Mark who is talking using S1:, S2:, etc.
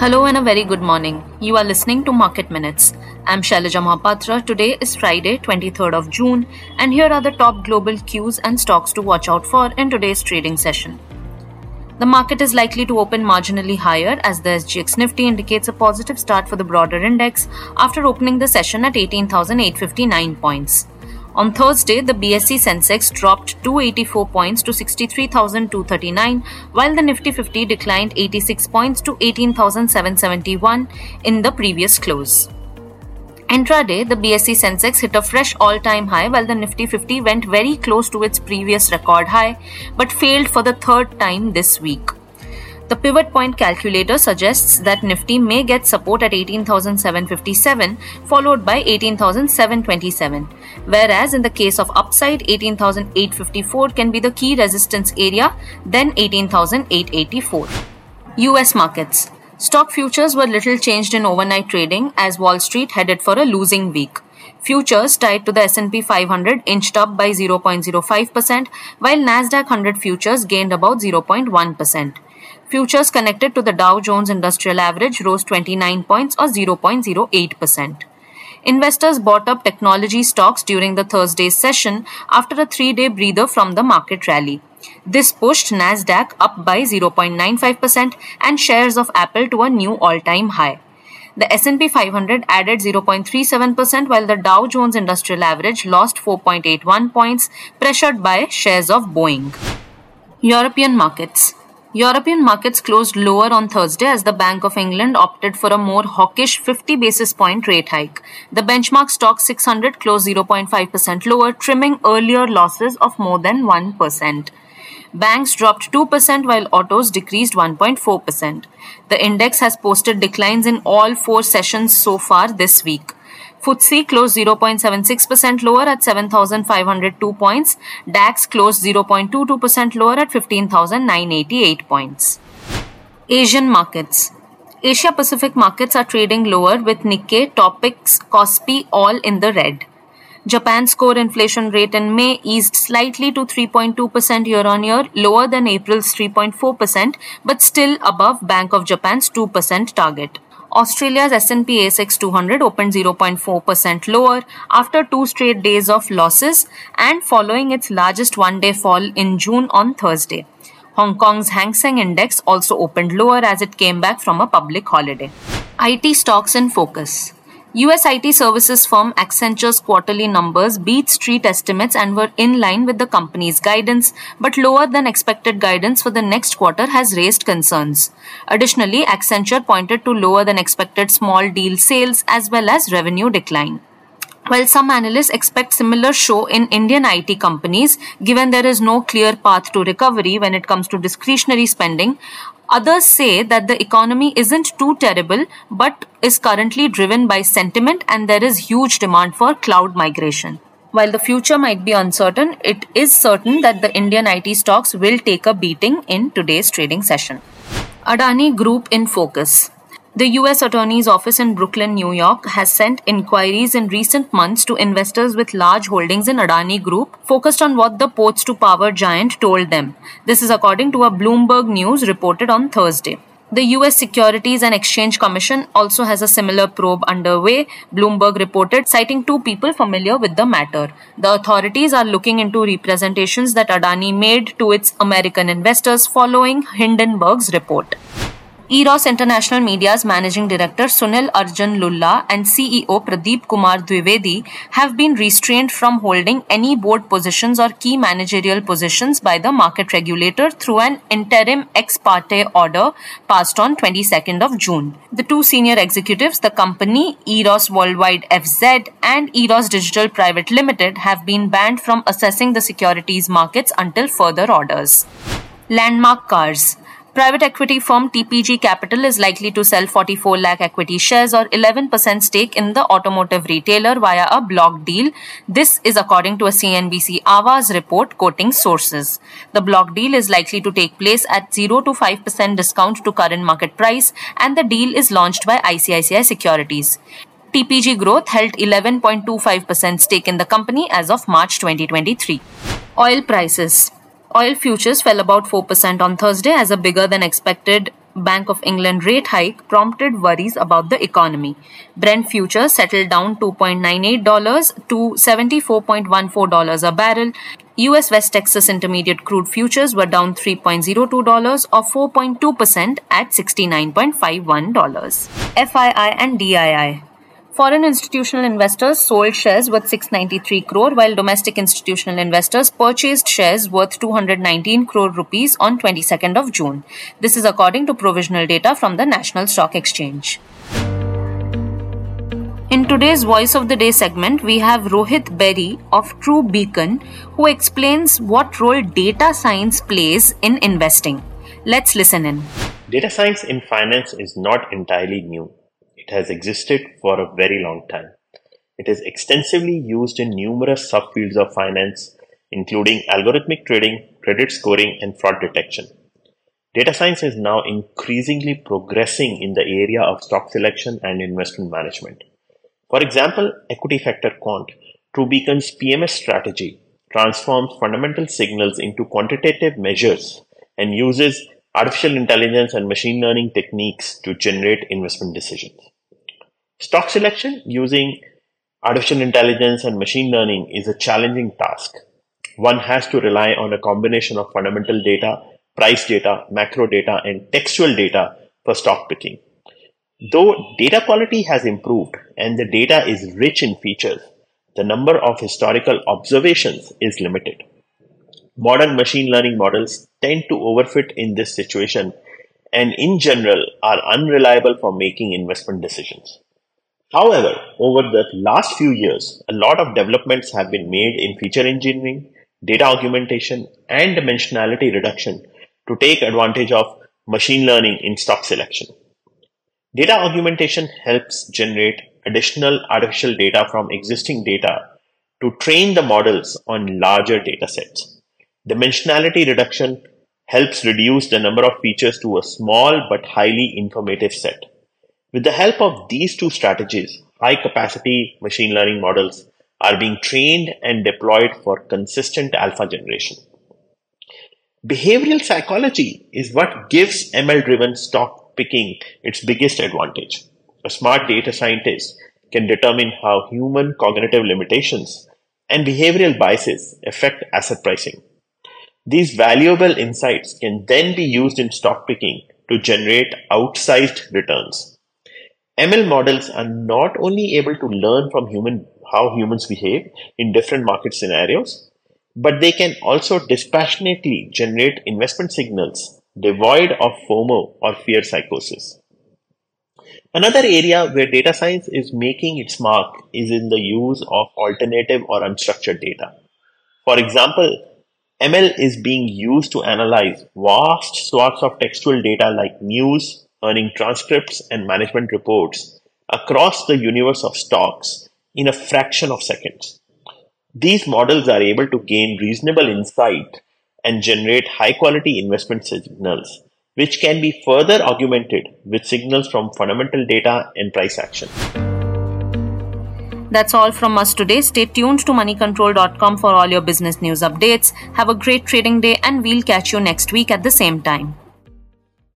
S1: Hello and a very good morning. You are listening to Market Minutes. I'm Shailaja Mahapatra. Today is Friday, 23rd of June, and here are the top global cues and stocks to watch out for in today's trading session. The market is likely to open marginally higher as the SGX Nifty indicates a positive start for the broader index after opening the session at 18,859 points. On Thursday, the BSE Sensex dropped 284 points to 63,239, while the Nifty 50 declined 86 points to 18,771 in the previous close. Intraday, the BSE Sensex hit a fresh all-time high while the Nifty 50 went very close to its previous record high but failed for the third time this week. The pivot point calculator suggests that Nifty may get support at 18,757 followed by 18,727, whereas in the case of upside, 18,854 can be the key resistance area, then 18,884. US markets. Stock futures were little changed in overnight trading as Wall Street headed for a losing week. Futures tied to the S&P 500 inched up by 0.05%, while Nasdaq 100 futures gained about 0.1%. Futures connected to the Dow Jones Industrial Average rose 29 points or 0.08%. Investors bought up technology stocks during the Thursday's session after a 3-day breather from the market rally. This pushed Nasdaq up by 0.95% and shares of Apple to a new all-time high. The S&P 500 added 0.37% while the Dow Jones Industrial Average lost 4.81 points, pressured by shares of Boeing. European markets. European markets closed lower on Thursday as the Bank of England opted for a more hawkish 50 basis point rate hike. The benchmark stock 600 closed 0.5% lower, trimming earlier losses of more than 1%. Banks dropped 2% while autos decreased 1.4%. The index has posted declines in all 4 sessions so far this week. FTSE closed 0.76% lower at 7,502 points. DAX closed 0.22% lower at 15,988 points. Asian markets. Asia Pacific markets are trading lower with Nikkei, Topix, Kospi all in the red. Japan's core inflation rate in May eased slightly to 3.2% year-on-year, lower than April's 3.4%, but still above Bank of Japan's 2% target. Australia's S&P ASX 200 opened 0.4% lower after 2 straight days of losses and following its largest one-day fall in June on Thursday. Hong Kong's Hang Seng Index also opened lower as it came back from a public holiday. IT stocks in focus. US IT services firm Accenture's quarterly numbers beat street estimates and were in line with the company's guidance, but lower than expected guidance for the next quarter has raised concerns. Additionally, Accenture pointed to lower than expected small deal sales as well as revenue decline. While some analysts expect similar show in Indian IT companies, given there is no clear path to recovery when it comes to discretionary spending, others say that the economy isn't too terrible but is currently driven by sentiment and there is huge demand for cloud migration. While the future might be uncertain, it is certain that the Indian IT stocks will take a beating in today's trading session. Adani Group in focus. The U.S. Attorney's Office in Brooklyn, New York, has sent inquiries in recent months to investors with large holdings in Adani Group, focused on what the ports-to-power giant told them. This is according to a Bloomberg News reported on Thursday. The U.S. Securities and Exchange Commission also has a similar probe underway, Bloomberg reported, citing 2 people familiar with the matter. The authorities are looking into representations that Adani made to its American investors following Hindenburg's report. Eros International Media's Managing Director Sunil Arjun Lulla and CEO Pradeep Kumar Dwivedi have been restrained from holding any board positions or key managerial positions by the market regulator through an interim ex parte order passed on 22nd of June. The 2 senior executives, the company Eros Worldwide FZ and Eros Digital Private Limited, have been banned from assessing the securities markets until further orders. Landmark Cars. Private equity firm TPG Capital is likely to sell 44 lakh equity shares or 11% stake in the automotive retailer via a block deal. This is according to a CNBC Awaaz report quoting sources. The block deal is likely to take place at 0 to 5% discount to current market price and the deal is launched by ICICI Securities. TPG Growth held 11.25% stake in the company as of March 2023. Oil prices. Oil futures fell about 4% on Thursday as a bigger than expected Bank of England rate hike prompted worries about the economy. Brent futures settled down $2.98 to $74.14 a barrel. US West Texas Intermediate crude futures were down $3.02 or 4.2% at $69.51. FII and DII. Foreign institutional investors sold shares worth 693 crore, while domestic institutional investors purchased shares worth 219 crore rupees on 22nd of June. This is according to provisional data from the National Stock Exchange. In today's Voice of the Day segment, we have Rohit Berry of True Beacon, who explains what role data science plays in investing. Let's listen in.
S2: Data science in finance is not entirely new. It has existed for a very long time. It is extensively used in numerous subfields of finance, including algorithmic trading, credit scoring, and fraud detection. Data science is now increasingly progressing in the area of stock selection and investment management. For example, Equity Factor Quant, TrueBeacon's PMS strategy, transforms fundamental signals into quantitative measures and uses artificial intelligence and machine learning techniques to generate investment decisions. Stock selection using artificial intelligence and machine learning is a challenging task. One has to rely on a combination of fundamental data, price data, macro data, and textual data for stock picking. Though data quality has improved and the data is rich in features, the number of historical observations is limited. Modern machine learning models tend to overfit in this situation and in general are unreliable for making investment decisions. However, over the last few years, a lot of developments have been made in feature engineering, data augmentation, and dimensionality reduction to take advantage of machine learning in stock selection. Data augmentation helps generate additional artificial data from existing data to train the models on larger data sets. Dimensionality reduction helps reduce the number of features to a small but highly informative set. With the help of these two strategies, high-capacity machine learning models are being trained and deployed for consistent alpha generation. Behavioral psychology is what gives ML-driven stock picking its biggest advantage. A smart data scientist can determine how human cognitive limitations and behavioral biases affect asset pricing. These valuable insights can then be used in stock picking to generate outsized returns. ML models are not only able to learn from how humans behave in different market scenarios, but they can also dispassionately generate investment signals devoid of FOMO or fear psychosis. Another area where data science is making its mark is in the use of alternative or unstructured data. For example, ML is being used to analyze vast swaths of textual data like news, earning transcripts, and management reports across the universe of stocks in a fraction of seconds. These models are able to gain reasonable insight and generate high-quality investment signals, which can be further augmented with signals from fundamental data and price action.
S1: That's all from us today. Stay tuned to moneycontrol.com for all your business news updates. Have a great trading day, and we'll catch you next week at the same time.